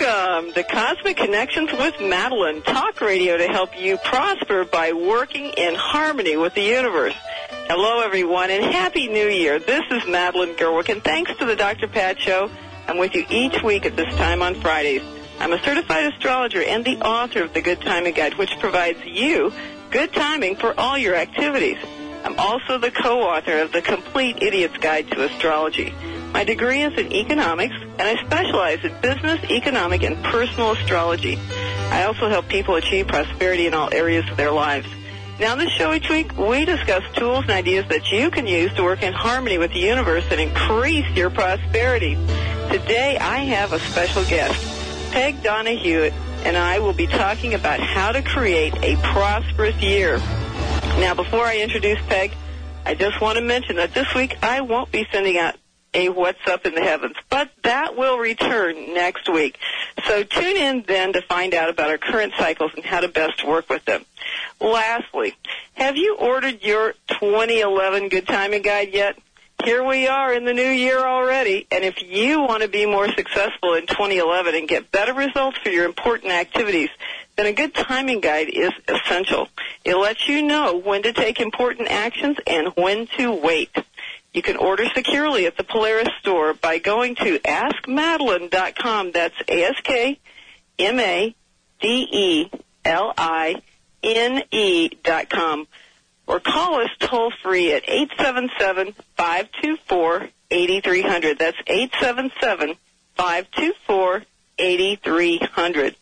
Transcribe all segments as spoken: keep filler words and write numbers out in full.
Welcome to Cosmic Connections with Madeline, talk radio to help you prosper by working in harmony with the universe. Hello, everyone, and Happy New Year. This is Madeline Gerwick, and thanks to the Doctor Pat Show, I'm with you each week at this time on Fridays. I'm a certified astrologer and the author of the Good Timing Guide, which provides you good timing for all your activities. I'm also the co-author of the Complete Idiot's Guide to Astrology. My degree is in economics, and I specialize in business, economic, and personal astrology. I also help people achieve prosperity in all areas of their lives. Now, on this show each week, we discuss tools and ideas that you can use to work in harmony with the universe and increase your prosperity. Today, I have a special guest. Peg Donahue and I will be talking about how to create a prosperous year. Now, before I introduce Peg, I just want to mention that this week I won't be sending out a What's Up in the Heavens, but that will return next week. So tune in then to find out about our current cycles and how to best work with them. Lastly, have you ordered your twenty eleven Good Timing Guide yet? Here we are in the new year already, and if you want to be more successful in twenty eleven and get better results for your important activities, then a Good Timing Guide is essential. It lets you know when to take important actions and when to wait. You can order securely at the Polaris store by going to ask madeline dot com. That's A S K M A D E L I N E dot com. Or call us toll-free at eight seven seven, five two four, eight three zero zero. That's eight seven seven, five two four, eight three zero zero.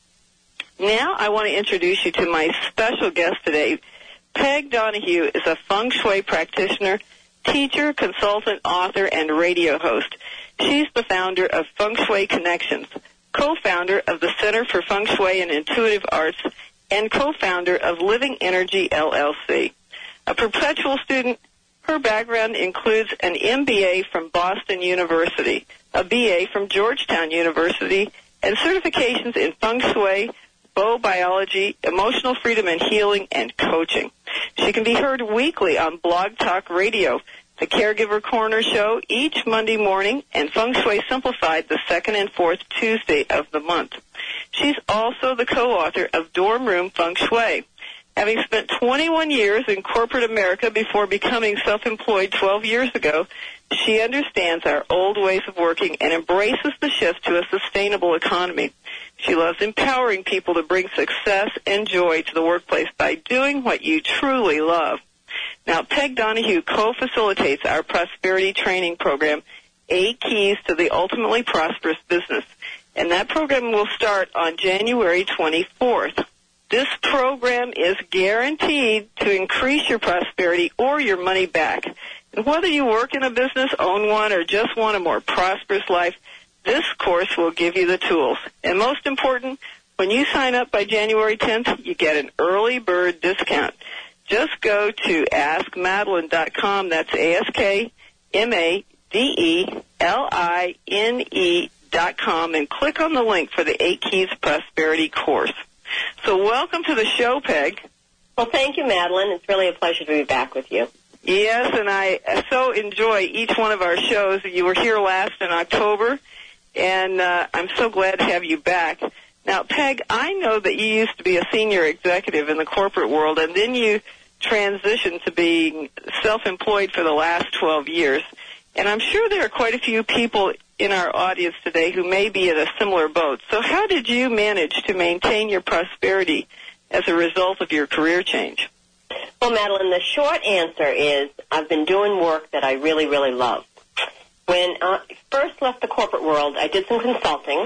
Now I want to introduce you to my special guest today. Peg Donahue is a feng shui practitioner, teacher, consultant, author, and radio host. She's the founder of Feng Shui Connections, co-founder of the Center for Feng Shui and Intuitive Arts, and co-founder of Living Energy, L L C. A perpetual student, her background includes an M B A from Boston University, a B A from Georgetown University, and certifications in Feng Shui, Bow Biology, Emotional Freedom and Healing, and Coaching. She can be heard weekly on Blog Talk Radio, the Caregiver Corner Show, each Monday morning, and Feng Shui Simplified the second and fourth Tuesday of the month. She's also the co-author of Dorm Room Feng Shui. Having spent twenty-one years in corporate America before becoming self-employed twelve years ago, she understands our old ways of working and embraces the shift to a sustainable economy. She loves empowering people to bring success and joy to the workplace by doing what you truly love. Now, Peg Donahue co-facilitates our prosperity training program, Eight Keys to the Ultimately Prosperous Business, and that program will start on January twenty-fourth. This program is guaranteed to increase your prosperity or your money back. And whether you work in a business, own one, or just want a more prosperous life, this course will give you the tools. And most important, when you sign up by January tenth, you get an early bird discount. Just go to ask madeline dot com. That's A S K M A D E L I N E dot com, and click on the link for the Eight Keys Prosperity course. So welcome to the show, Peg. Well, thank you, Madeline. It's really a pleasure to be back with you. Yes, and I so enjoy each one of our shows. You were here last in October, and uh, I'm so glad to have you back. Now, Peg, I know that you used to be a senior executive in the corporate world, and then you transitioned to being self-employed for the last twelve years. And I'm sure there are quite a few people in our audience today who may be in a similar boat. So how did you manage to maintain your prosperity as a result of your career change? Well, Madeline, the short answer is I've been doing work that I really, really love. When I first left the corporate world, I did some consulting,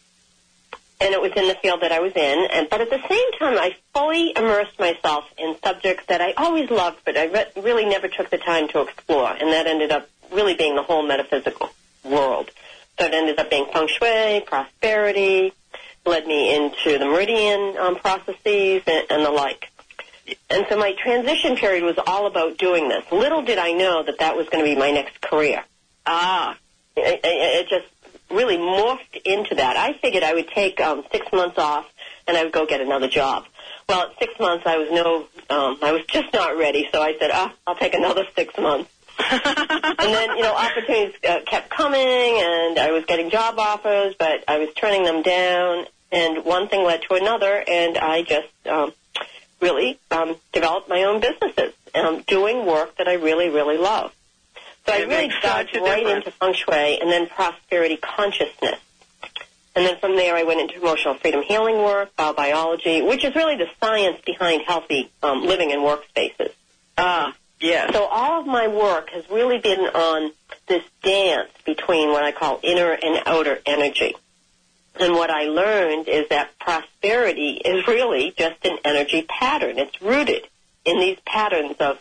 and it was in the field that I was in. And but at the same time, I fully immersed myself in subjects that I always loved, but I re- really never took the time to explore, and that ended up really being the whole metaphysical world. So it ended up being feng shui, prosperity, led me into the meridian um, processes and, and the like. And so my transition period was all about doing this. Little did I know that that was going to be my next career. Ah. It, it, it just really morphed into that. I figured I would take um, six months off and I would go get another job. Well, at six months I was no, um, I was just not ready. So I said, ah, I'll take another six months. And then, you know, opportunities uh, kept coming, and I was getting job offers, but I was turning them down, and one thing led to another, and I just um, really um, developed my own businesses, um, doing work that I really, really love. So I really dug right into feng shui and then prosperity consciousness. And then from there I went into emotional freedom healing work, biobiology, which is really the science behind healthy um, living and workspaces. Ah, yes. So all of my work has really been on this dance between what I call inner and outer energy. And what I learned is that prosperity is really just an energy pattern. It's rooted in these patterns of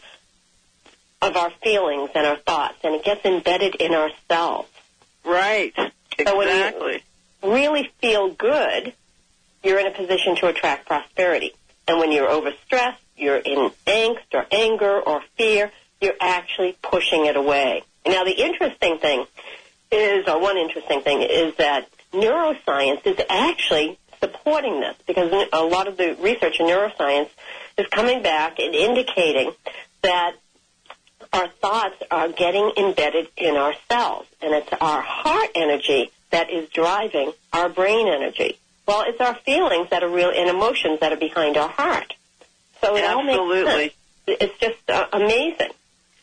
of our feelings and our thoughts, and it gets embedded in ourselves. Right. Exactly. So when you really feel good, you're in a position to attract prosperity. And when you're overstressed, you're in angst or anger or fear, you're actually pushing it away. Now, the interesting thing is, or one interesting thing, is that neuroscience is actually supporting this, because a lot of the research in neuroscience is coming back and indicating that our thoughts are getting embedded in our cells, and it's our heart energy that is driving our brain energy. Well, it's our feelings that are real and emotions that are behind our heart. So it all makes sense. It's just uh, amazing.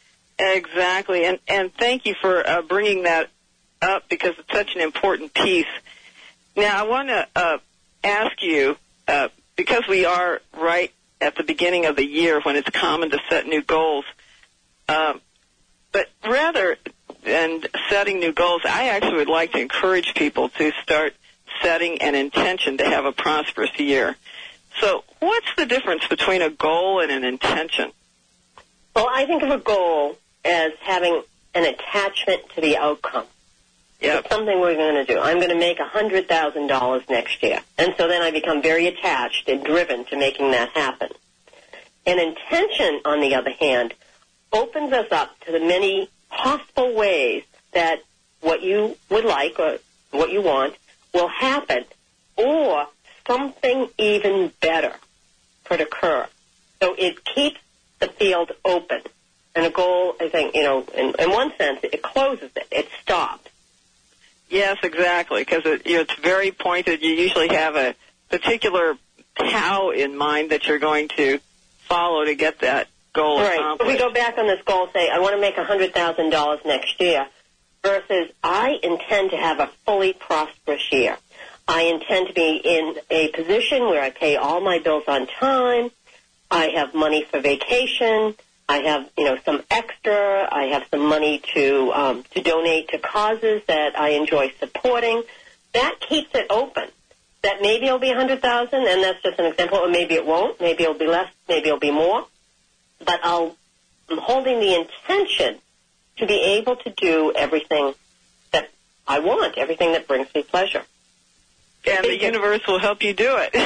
Exactly, and and thank you for uh, bringing that up, because it's such an important piece. Now, I want to uh, ask you, uh, because we are right at the beginning of the year when it's common to set new goals, Um, but rather than setting new goals, I actually would like to encourage people to start setting an intention to have a prosperous year. So what's the difference between a goal and an intention? Well, I think of a goal as having an attachment to the outcome. Yep. It's something we're going to do. I'm going to make one hundred thousand dollars next year. And so then I become very attached and driven to making that happen. An intention, on the other hand, opens us up to the many possible ways that what you would like or what you want will happen, or something even better could occur. So it keeps the field open. And a goal, I think, you know, in, in one sense, it closes it. It stops. Yes, exactly, because it, you know, it's very pointed. You usually have a particular how in mind that you're going to follow to get that goal right. accomplished. If we go back on this goal, say, I want to make one hundred thousand dollars next year, versus I intend to have a fully prosperous year. I intend to be in a position where I pay all my bills on time. I have money for vacation. I have, you know, some extra. I have some money to um, to donate to causes that I enjoy supporting. That keeps it open. That maybe it'll be one hundred thousand dollars, and that's just an example, or maybe it won't. Maybe it'll be less. Maybe it'll be more. But I'll, I'm holding the intention to be able to do everything that I want, everything that brings me pleasure. And the universe will help you do it.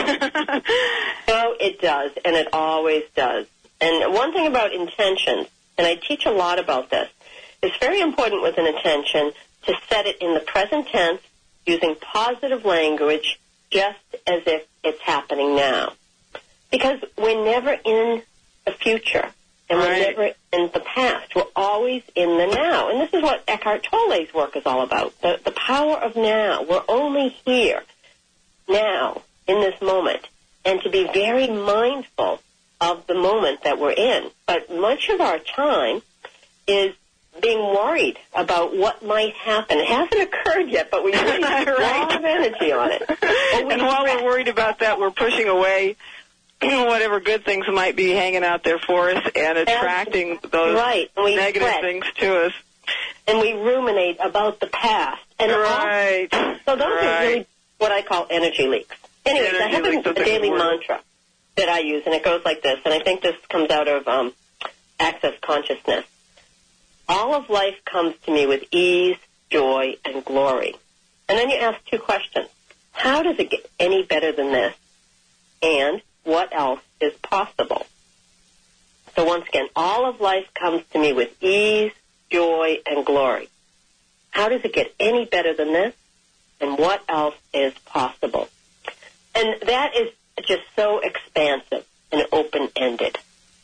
So it does, and it always does. And one thing about intentions, and I teach a lot about this, it's very important with an intention to set it in the present tense using positive language just as if it's happening now. Because we're never in the future, and we're right. never in the past. We're always in the now. And this is what Eckhart Tolle's work is all about, the, the power of now. We're only here now in this moment, and to be very mindful of the moment that we're in. But much of our time is being worried about what might happen. It hasn't occurred yet, but we waste right. a lot of energy on it. And while we're worried about that, we're pushing away whatever good things might be hanging out there for us and attracting those right. and we negative fret. things to us. And we ruminate about the past. And right. all, so those right. are really what I call energy leaks. Anyways, energy I have leaks, a, a daily mantra that I use, and it goes like this, and I think this comes out of um, Access Consciousness. All of life comes to me with ease, joy, and glory. And then you ask two questions. How does it get any better than this? And what else is possible? So once again, all of life comes to me with ease, joy, and glory. How does it get any better than this? And what else is possible? And that is just so expansive and open-ended.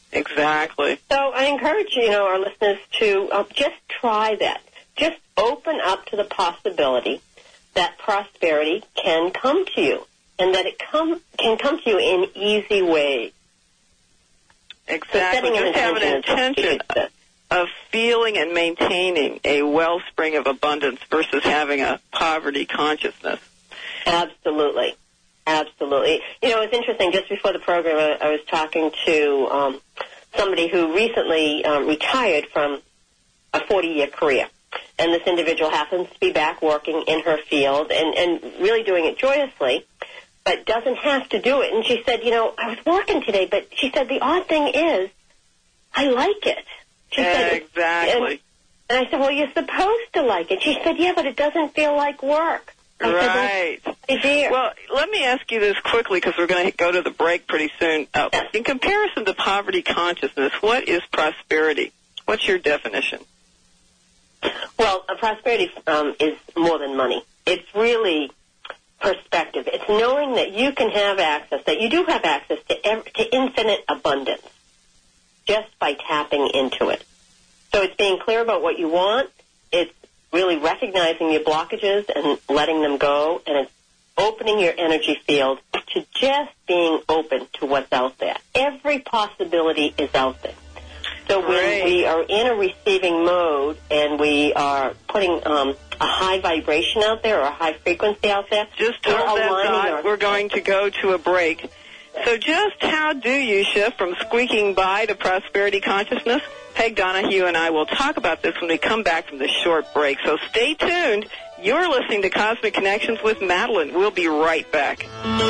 Exactly. So I encourage, you know, our listeners to uh, just try that. Just open up to the possibility that prosperity can come to you, and that it come can come to you in easy ways. Exactly. So just have an intention of feeling and maintaining a wellspring of abundance versus having a poverty consciousness. Absolutely. Absolutely. You know, it's interesting. Just before the program, I, I was talking to um, somebody who recently um, retired from a forty-year career. And this individual happens to be back working in her field and, and really doing it joyously, but doesn't have to do it. And she said, you know, I was working today, but she said, the odd thing is, I like it. She said, exactly. And, and I said, well, you're supposed to like it. She said, yeah, but it doesn't feel like work. I right. Said, well, dear. Well, let me ask you this quickly because we're going to go to the break pretty soon. Uh, yes. In comparison to poverty consciousness, what is prosperity? What's your definition? Well, uh, prosperity um, is more than money. It's really perspective. It's knowing that you can have access, that you do have access to, ev- to infinite abundance just by tapping into it. So it's being clear about what you want. It's really recognizing your blockages and letting them go. And it's opening your energy field to just being open to what's out there. Every possibility is out there. So when Great. we are in a receiving mode and we are putting um, a high vibration out there or a high frequency out there, just we're hold that aligning thought. our... We're going to go to a break. So just how do you shift from squeaking by to prosperity consciousness? Peg Donahue and I will talk about this when we come back from this short break. So stay tuned. You're listening to Cosmic Connections with Madeline. We'll be right back.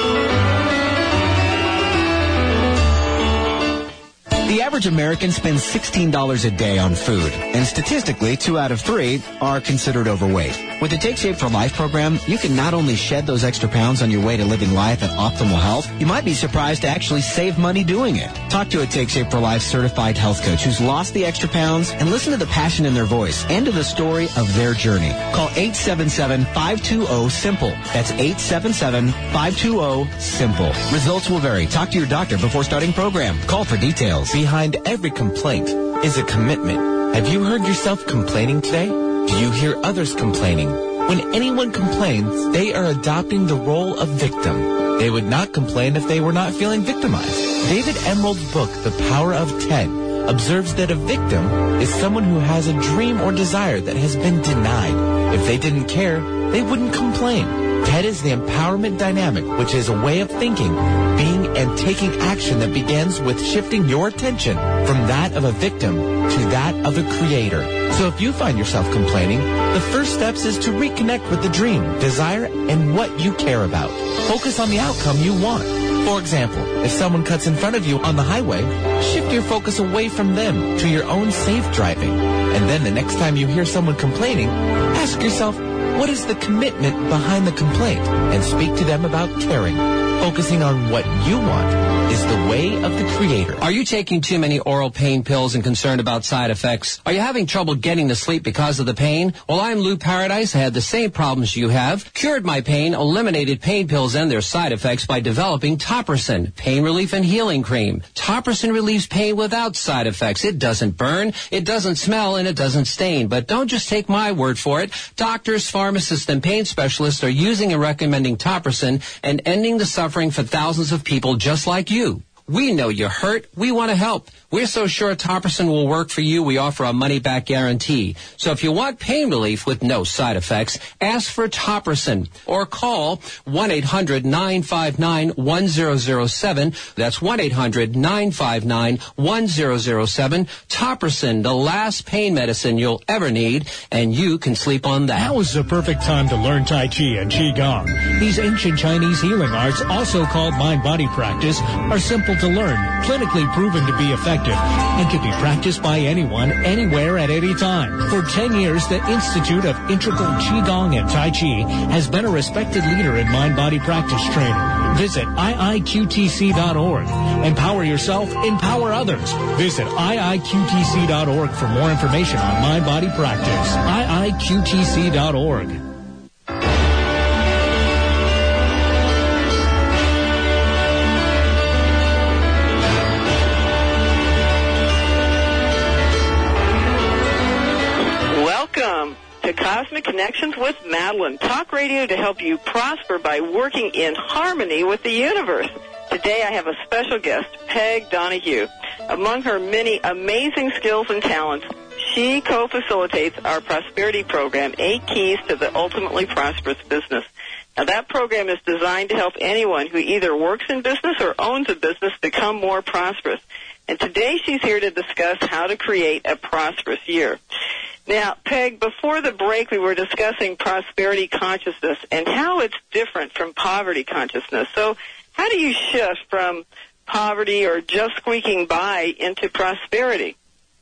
The average American spends sixteen dollars a day on food, and statistically, two out of three are considered overweight. With the Take Shape for Life program, you can not only shed those extra pounds on your way to living life at optimal health, you might be surprised to actually save money doing it. Talk to a Take Shape for Life certified health coach who's lost the extra pounds and listen to the passion in their voice and to the story of their journey. Call eight seven seven, five two zero, SIMPLE. That's eight seven seven, five two zero, SIMPLE. Results will vary. Talk to your doctor before starting program. Call for details. Behind every complaint is a commitment. Have you heard yourself complaining today? Do you hear others complaining? When anyone complains, they are adopting the role of victim. They would not complain if they were not feeling victimized. David Emerald's book, The Power of ten, observes that a victim is someone who has a dream or desire that has been denied. If they didn't care, they wouldn't complain. TED is the empowerment dynamic, which is a way of thinking, being, and taking action that begins with shifting your attention from that of a victim to that of a creator. So if you find yourself complaining, the first steps is to reconnect with the dream, desire, and what you care about. Focus on the outcome you want. For example, if someone cuts in front of you on the highway, shift your focus away from them to your own safe driving. And then the next time you hear someone complaining, ask yourself, what is the commitment behind the complaint? And speak to them about caring. Focusing on what you want is the way of the creator. Are you taking too many oral pain pills and concerned about side effects? Are you having trouble getting to sleep because of the pain? Well, I'm Lou Paradise. I had the same problems you have. Cured my pain, eliminated pain pills and their side effects by developing Topricin, pain relief and healing cream. Topricin relieves pain without side effects. It doesn't burn, it doesn't smell, and it doesn't stain. But don't just take my word for it. Doctors, pharmacists, and pain specialists are using and recommending Topricin and ending the suffering for thousands of people just like you. We know you're hurt. We want to help. We're so sure Topricin will work for you, we offer a money-back guarantee. So if you want pain relief with no side effects, ask for Topricin or call one eight hundred, nine five nine, one zero zero seven. That's one eight hundred, nine five nine, one zero zero seven. Topricin, the last pain medicine you'll ever need, and you can sleep on that. Now is the perfect time to learn Tai Chi and Qigong. These ancient Chinese healing arts, also called mind-body practice, are simple to learn, clinically proven to be effective, and can be practiced by anyone, anywhere, at any time. For ten years, the Institute of Integral Qigong and Tai Chi has been a respected leader in mind-body practice training. Visit I I Q T C dot org. Empower yourself, empower others. Visit I I Q T C dot org for more information on mind-body practice. I I Q T C dot org. Connections with Madeline, talk radio to help you prosper by working in harmony with the universe. Today I have a special guest, Peg Donahue. Among her many amazing skills and talents, she co-facilitates our prosperity program, Eight Keys to the Ultimately Prosperous Business. Now, that program is designed to help anyone who either works in business or owns a business become more prosperous. And today she's here to discuss how to create a prosperous year. Now, Peg, before the break, we were discussing prosperity consciousness and how it's different from poverty consciousness. So how do you shift from poverty or just squeaking by into prosperity?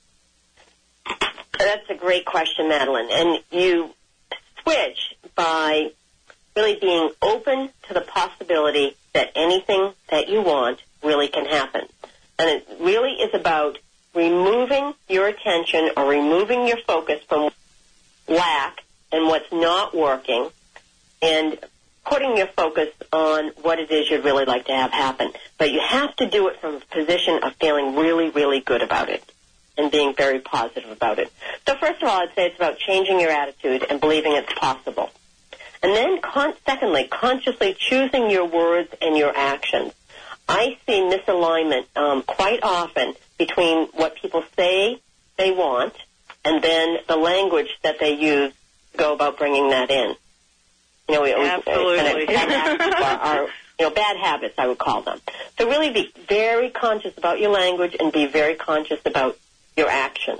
That's a great question, Madeline. And you switch by really being open to the possibility that anything that you want really can happen. And it really is about removing your attention or removing your focus from lack and what's not working and putting your focus on what it is you'd really like to have happen. But you have to do it from a position of feeling really, really good about it and being very positive about it. So first of all, I'd say it's about changing your attitude and believing it's possible. And then, con- secondly, consciously choosing your words and your actions. I see misalignment um, quite often between what people say they want and then the language that they use to go about bringing that in. You know, we, Absolutely. We, kind of bad are, are, you know, bad habits, I would call them. So really be very conscious about your language and be very conscious about your actions.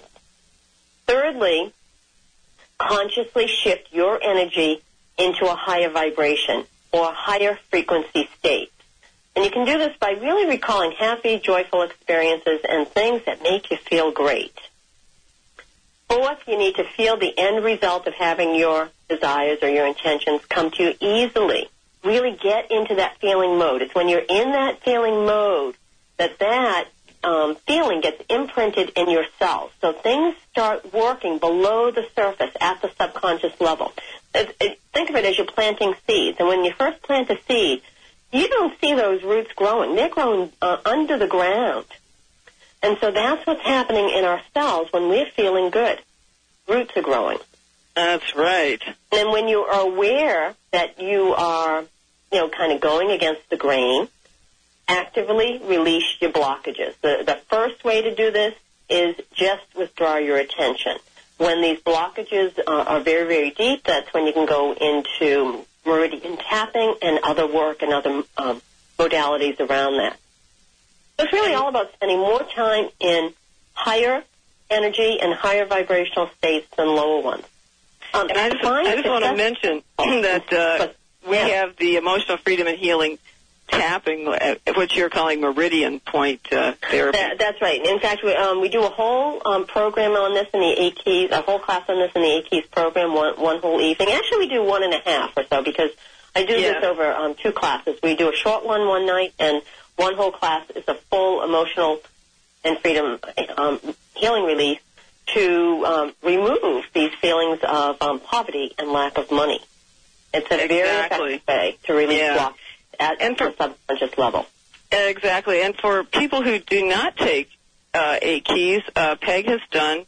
Thirdly, consciously shift your energy into a higher vibration or a higher frequency state. And you can do this by really recalling happy, joyful experiences and things that make you feel great. Fourth, you need to feel the end result of having your desires or your intentions come to you easily. Really get into that feeling mode. It's when you're in that feeling mode that that um, feeling gets imprinted in your cells. So things start working below the surface at the subconscious level. It, it, think of it as you're planting seeds. And when you first plant a seed, you don't see those roots growing. They're growing uh, under the ground. And so that's what's happening in our cells when we're feeling good. Roots are growing. That's right. And when you are aware that you are, you know, kind of going against the grain, actively release your blockages. The, the first way to do this is just withdraw your attention. When these blockages are, are very, very deep, that's when you can go into meridian tapping and other work and other um, modalities around that. So it's really all about spending more time in higher energy and higher vibrational states than lower ones. Um, and I just, I just want to mention that uh, but, we yeah. have the Emotional Freedom and Healing tapping, what you're calling meridian point uh, therapy. That, that's right. In fact, we, um, we do a whole um, program on this in the Eight Keys, a whole class on this in the Eight Keys program, one, one whole evening. Actually, we do one and a half or so because I do yeah. this over um, two classes. We do a short one one night, and one whole class is a full emotional and freedom um, healing release to um, remove these feelings of um, poverty and lack of money. It's a exactly. very effective way to release yeah. blocks at and for, the subconscious level. Exactly. And for people who do not take uh, Eight Keys, uh, Peg has done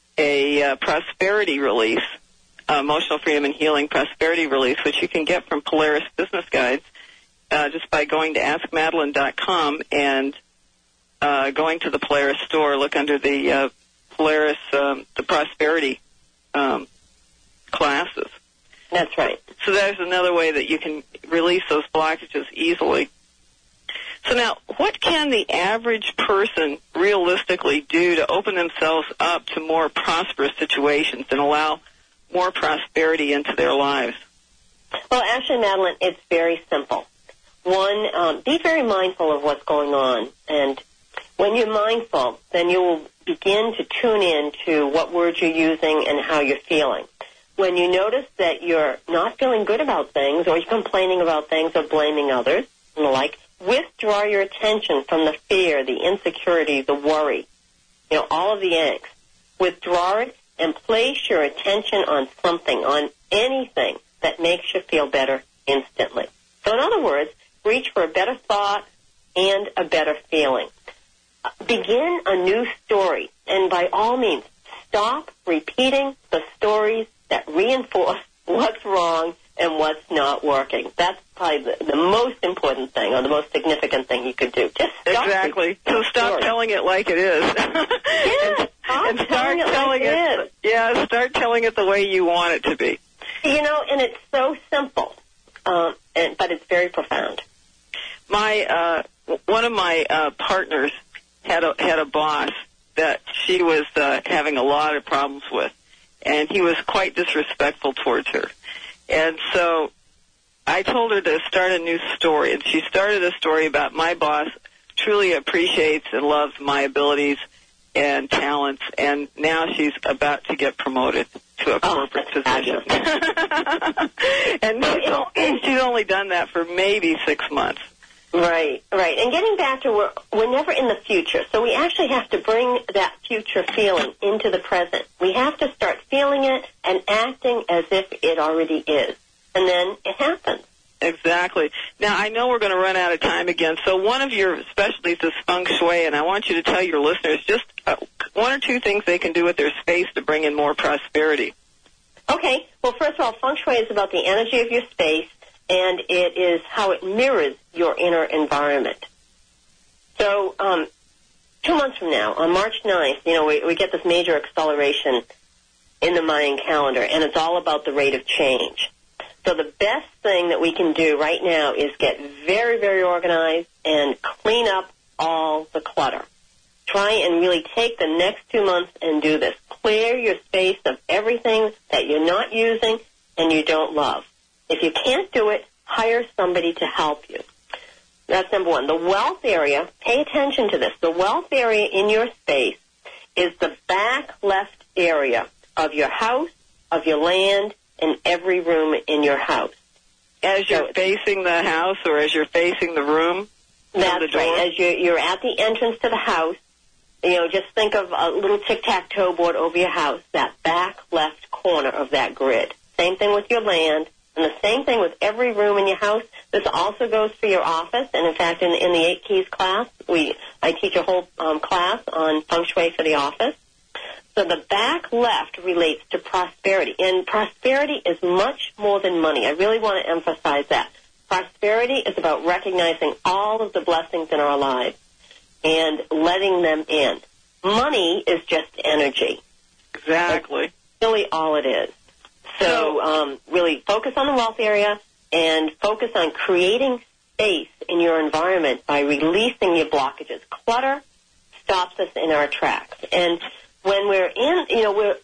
a uh, prosperity release, uh, Emotional Freedom and Healing prosperity release, which you can get from Polaris Business Guides uh, just by going to ask madeline dot com and uh, going to the Polaris store. Look under the uh, Polaris, um, the prosperity um, classes. That's right. So there's another way that you can release those blockages easily. So now, what can the average person realistically do to open themselves up to more prosperous situations and allow more prosperity into their lives? Well, actually, Madeline, it's very simple. One, um, be very mindful of what's going on. And when you're mindful, then you will begin to tune in to what words you're using and how you're feeling. When you notice that you're not feeling good about things or you're complaining about things or blaming others and the like, withdraw your attention from the fear, the insecurity, the worry, you know, all of the angst. Withdraw it and place your attention on something, on anything that makes you feel better instantly. So in other words, reach for a better thought and a better feeling. Begin a new story, and by all means, stop repeating the stories that reinforce what's wrong and what's not working. That's probably the, the most important thing, or the most significant thing you could do. Just stop exactly. it. So stop Story. telling it like it is. Yeah, and, stop and start telling it telling like it it. is. Yeah, start telling it the way you want it to be. You know, and it's so simple, um, and, but it's very profound. My uh, one of my uh, partners had a had a boss that she was uh, having a lot of problems with, and he was quite disrespectful towards her. And so I told her to start a new story, and she started a story about my boss truly appreciates and loves my abilities and talents, and now she's about to get promoted to a Oh, corporate that's position. And she's only, she's only done that for maybe six months. Right, right. And getting back to we're, we're never in the future, so we actually have to bring that future feeling into the present. We have to start feeling it and acting as if it already is, and then it happens. Exactly. Now, I know we're going to run out of time again, so one of your specialties is feng shui, and I want you to tell your listeners just uh, one or two things they can do with their space to bring in more prosperity. Okay. Well, first of all, feng shui is about the energy of your space, and it is how it mirrors your inner environment. So um, two months from now, on March ninth, you know, we, we get this major acceleration in the Mayan calendar, and it's all about the rate of change. So the best thing that we can do right now is get very, very organized and clean up all the clutter. Try and really take the next two months and do this. Clear your space of everything that you're not using and you don't love. If you can't do it, hire somebody to help you. That's number one. The wealth area, pay attention to this. The wealth area in your space is the back left area of your house, of your land, and every room in your house. As you're So- facing the house or as you're facing the room? That's the door? right. As you're, you're at the entrance to the house, you know, just think of a little tic-tac-toe board over your house, that back left corner of that grid. Same thing with your land, and the same thing with every room in your house. This also goes for your office, and in fact, in, in the Eight Keys class, we I teach a whole um, class on feng shui for the office. So the back left relates to prosperity, and prosperity is much more than money. I really want to emphasize that. Prosperity is about recognizing all of the blessings in our lives and letting them in. Money is just energy. Exactly. That's really all it is. So um, really focus on the wealth area and focus on creating space in your environment by releasing your blockages. Clutter stops us in our tracks. And when we're in, you know, we're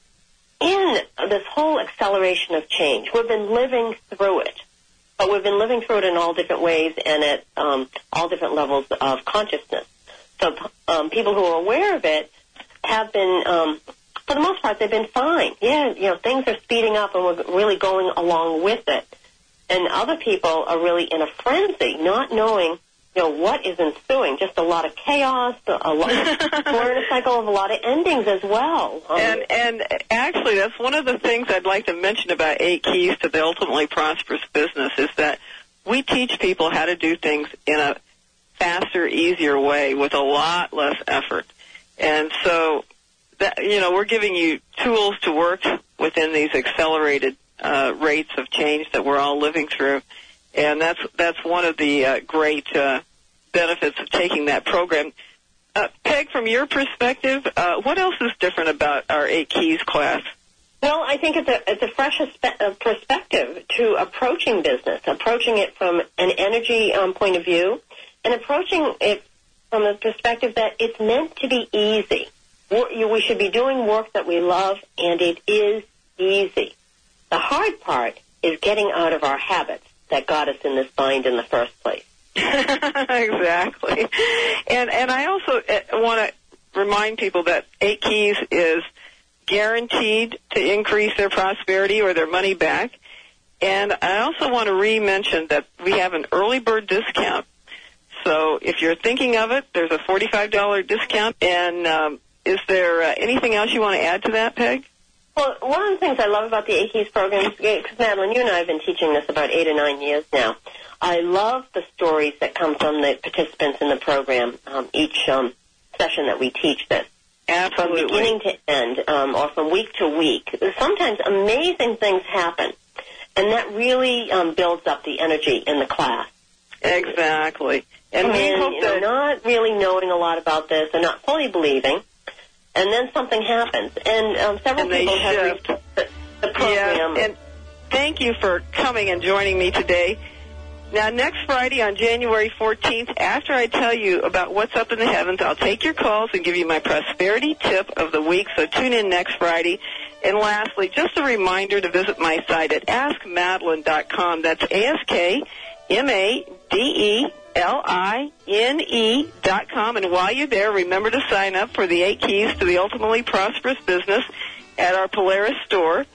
in this whole acceleration of change. We've been living through it. But we've been living through it in all different ways and at um, all different levels of consciousness. So um, people who are aware of it have been, um, for the most part, they've been fine. Yeah, you know, things are speeding up and we're really going along with it. And other people are really in a frenzy, not knowing, you know, what is ensuing. Just a lot of chaos, a lot, we're in a cycle of a lot of endings as well. Um, And and actually, that's one of the things I'd like to mention about Eight Keys to the Ultimately Prosperous Business is that we teach people how to do things in a faster, easier way with a lot less effort. And so, that, you know, we're giving you tools to work within these accelerated uh, rates of change that we're all living through. And that's that's one of the uh, great uh, benefits of taking that program. Uh, Peg, from your perspective, uh, what else is different about our Eight Keys class? Well, I think it's a, it's a fresh aspe- uh, perspective to approaching business, approaching it from an energy um, point of view, and approaching it from the perspective that it's meant to be easy. We're, we should be doing work that we love, and it is easy. The hard part is getting out of our habits that got us in this bind in the first place. Exactly. And and I also want to remind people that Eight Keys is guaranteed to increase their prosperity or their money back. And I also want to re-mention that we have an early bird discount. So if you're thinking of it, there's a forty-five dollars discount. And um, is there uh, anything else you want to add to that, Peg? Well, one of the things I love about the Eight Keys program, because Madeline, you and I have been teaching this about eight or nine years now. I love the stories that come from the participants in the program, um, each um, session that we teach this. Absolutely. From beginning to end, um, or from week to week. Sometimes amazing things happen. And that really um, builds up the energy in the class. Exactly. And, And we then, hope you know, that... not really knowing a lot about this and not fully believing, and then something happens. And um, several And they people have shift. reached the, the program. Yeah, and thank you for coming and joining me today. Now, next Friday on January fourteenth, after I tell you about what's up in the heavens, I'll take your calls and give you my prosperity tip of the week, so tune in next Friday. And lastly, just a reminder to visit my site at ask madeline dot com. That's A S K M A D E L I N E dot com. And while you're there, remember to sign up for the eight keys to the ultimately prosperous business at our Polaris store,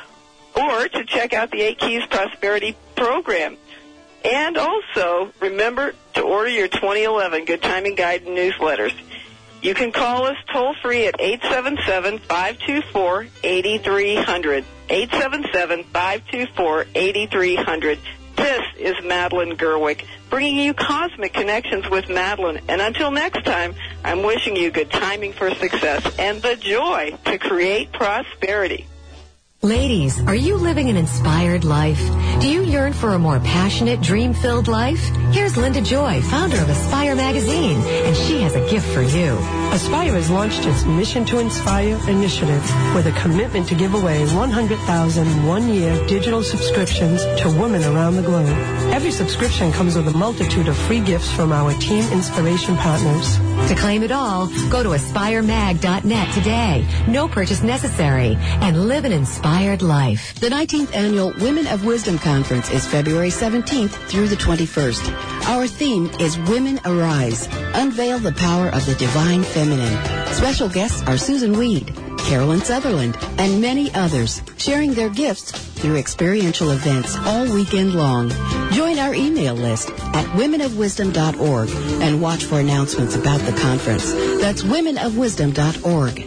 or to check out the eight keys prosperity program. And also, remember to order your twenty eleven Good Timing Guide newsletters. You can call us toll-free at eight seven seven, five two four, eight three zero zero, eight seven seven, five two four, eight three zero zero. This is Madeline Gerwick, bringing you Cosmic Connections with Madeline. And until next time, I'm wishing you good timing for success and the joy to create prosperity. Ladies, are you living an inspired life? Do you yearn for a more passionate, dream-filled life? Here's Linda Joy, founder of Aspire Magazine, and she has a gift for you. Aspire has launched its Mission to Inspire initiative with a commitment to give away one hundred thousand one-year digital subscriptions to women around the globe. Every subscription comes with a multitude of free gifts from our team inspiration partners. To claim it all, go to aspire mag dot net today. No purchase necessary, and live an inspired life. The nineteenth Annual Women of Wisdom Conference is February seventeenth through the twenty-first. Our theme is Women Arise. Unveil the power of the divine feminine. Special guests are Susan Weed, Carolyn Sutherland, and many others, sharing their gifts through experiential events all weekend long. Join our email list at women of wisdom dot org and watch for announcements about the conference. That's women of wisdom dot org.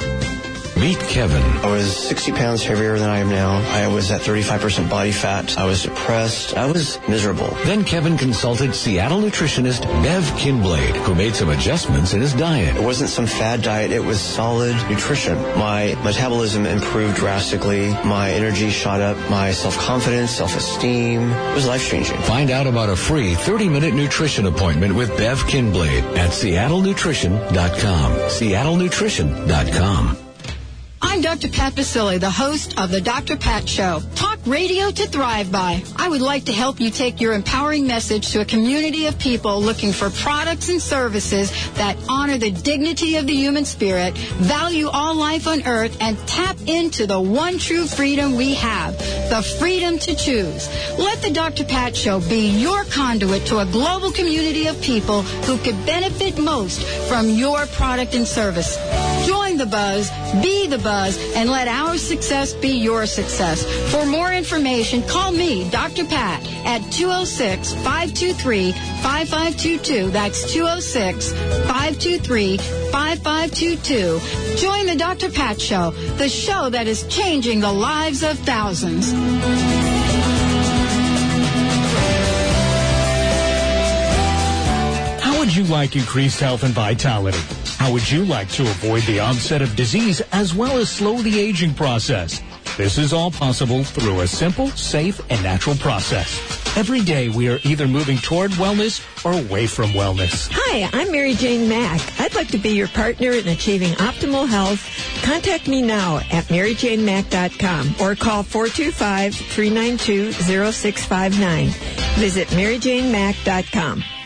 Meet Kevin. I was sixty pounds heavier than I am now. I was at thirty-five percent body fat. I was depressed. I was miserable. Then Kevin consulted Seattle nutritionist Bev Kinblade, who made some adjustments in his diet. It wasn't some fad diet. It was solid nutrition. My metabolism improved drastically. My energy shot up. My self-confidence, self-esteem. It was life-changing. Find out about a free thirty-minute nutrition appointment with Bev Kinblade at seattle nutrition dot com. seattle nutrition dot com. I'm Doctor Pat Basile, the host of the Doctor Pat Show. Talk radio to thrive by. I would like to help you take your empowering message to a community of people looking for products and services that honor the dignity of the human spirit, value all life on earth, and tap into the one true freedom we have, the freedom to choose. Let the Doctor Pat Show be your conduit to a global community of people who could benefit most from your product and service. Join the buzz, be the buzz, and let our success be your success. For more information, call me, Doctor Pat, at two oh six, five two three, five five two two. That's two oh six, five two three, five five two two. Join the Doctor Pat Show, the show that is changing the lives of thousands. How would you like increased health and vitality? How would you like to avoid the onset of disease as well as slow the aging process? This is all possible through a simple, safe, and natural process. Every day we are either moving toward wellness or away from wellness. Hi, I'm Mary Jane Mack. I'd like to be your partner in achieving optimal health. Contact me now at mary jane mack dot com or call four two five, three nine two, zero six five nine. Visit mary jane mack dot com.